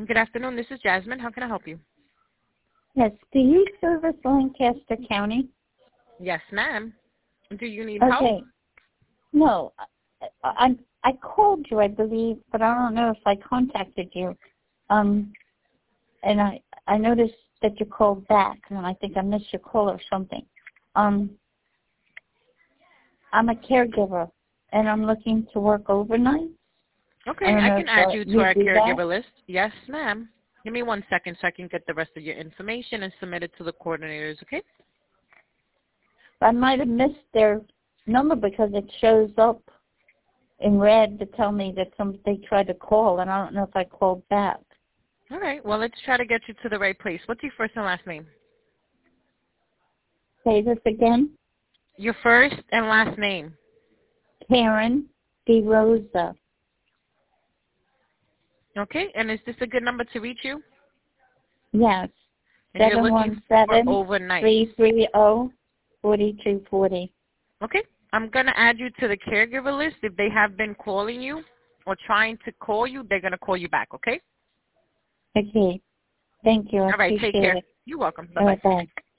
Good afternoon. This is Jasmine. How can I help you? Yes. Do you service Lancaster County? Yes, ma'am. Do you need help? Okay. No. I called you, I believe, but I don't know if I contacted you. And I noticed that you called back, and I think I missed your call or something. I'm a caregiver, and I'm looking to work overnight. Okay, I can add you to our caregiver that? list. Yes, ma'am. Give me 1 second so I can get the rest of your information and submit it to the coordinators, okay? I might have missed their number because it shows up in red to tell me that they tried to call, and I don't know if I called back. All right. Well, let's try to get you to the right place. What's your first and last name? Say this again. Your first and last name. Karen DeRosa. Okay. And is this a good number to reach you? Yes. And you're looking for overnight. 717-330-4240. Okay. I'm going to add you to the caregiver list. If they have been calling you or trying to call you, they're going to call you back, okay? Okay. Thank you. All right. Take care. You're welcome. Bye-bye. Bye-bye.